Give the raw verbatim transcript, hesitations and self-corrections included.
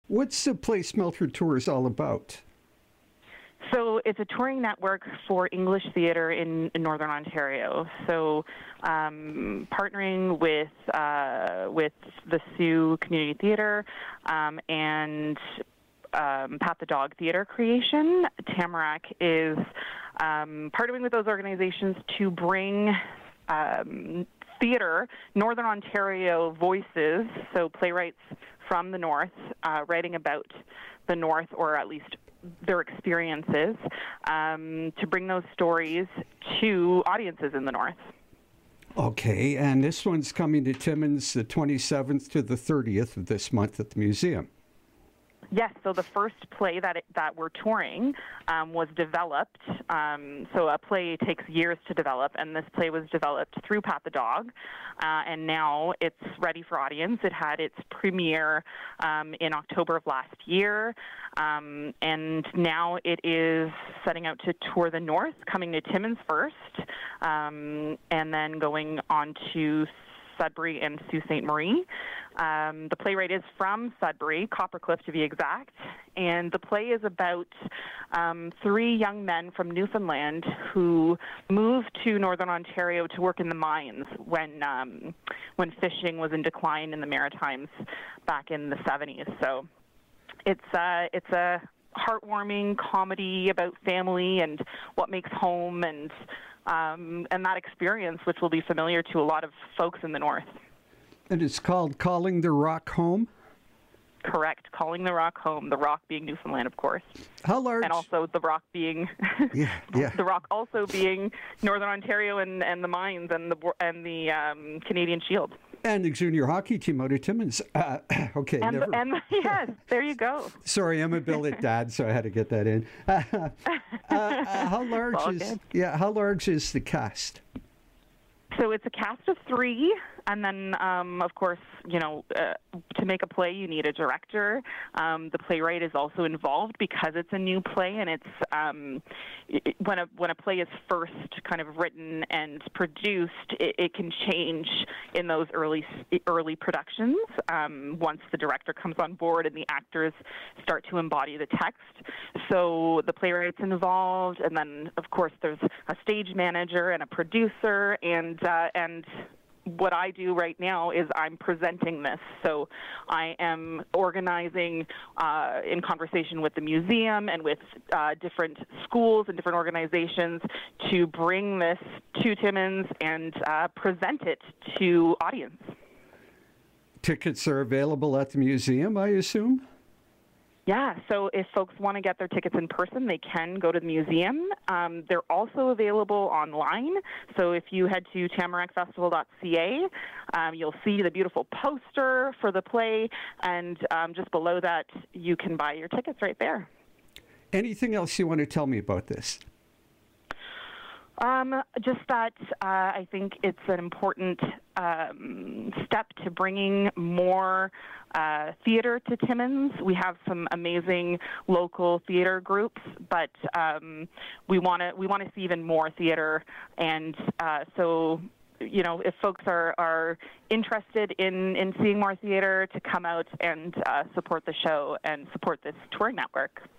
What's the Play Smelter Tours all about? So it's a touring network for English theatre in, in Northern Ontario. So um, partnering with uh, with the Sioux Community Theatre um, and um, Pat the Dog Theatre Creation, Tamarack is um, partnering with those organizations to bring um, theatre, Northern Ontario voices, so playwrights from the North uh, writing about the North, or at least their experiences, um, to bring those stories to audiences in the North. Okay, and this one's coming to Timmins the twenty-seventh to the thirtieth of this month at the museum. Yes, so the first play that it, that we're touring um, was developed. Um, so a play takes years to develop, and this play was developed through Pat the Dog, uh, and now it's ready for audience. It had its premiere um, in October of last year, um, and now it is setting out to tour the North, coming to Timmins first, um, and then going on to Sudbury and Sault Ste. Marie. Um, the playwright is from Sudbury, Coppercliff to be exact, and the play is about um, three young men from Newfoundland who moved to Northern Ontario to work in the mines when um, when fishing was in decline in the Maritimes back in the seventies. So it's uh, it's a heartwarming comedy about family and what makes home, and Um, and that experience, which will be familiar to a lot of folks in the North. And it's called Calling the Rock Home? Correct. Calling the Rock Home. The Rock being Newfoundland, of course. How large? And also the Rock being yeah, yeah. the Rock also being Northern Ontario and, and the mines and the and the um, Canadian Shield. And the junior hockey team out of Timmins. Uh, okay. And, never... the, and the, yes, there you go. Sorry, I'm a billet dad, so I had to get that in. Uh, uh, uh, how large is good. yeah? How large is the cast? So it's a cast of three, and then, um, of course, you know, uh, to make a play, you need a director. Um, the playwright is also involved because it's a new play, and it's um, it, when a when a play is first kind of written and produced, it, it can change in those early early productions. Um, once the director comes on board and the actors start to embody the text, so the playwright's involved, and then, of course, there's a stage manager and a producer, and uh, and. What I do right now is I'm presenting this. So I am organizing uh, in conversation with the museum and with uh, different schools and different organizations to bring this to Timmins and uh, present it to audience. Tickets are available at the museum, I assume? Yeah, so if folks want to get their tickets in person, they can go to the museum. Um, they're also available online. So if you head to tamarack festival dot c a, um, you'll see the beautiful poster for the play, and um, just below that, you can buy your tickets right there. Anything else you want to tell me about this? Um, just that uh, I think it's an important um, step to bringing more uh, theater to Timmins. We have some amazing local theater groups, but um, we want to we want to see even more theater, and uh, so. You know, if folks are, are interested in, in seeing more theater, to come out and uh, support the show and support this touring network.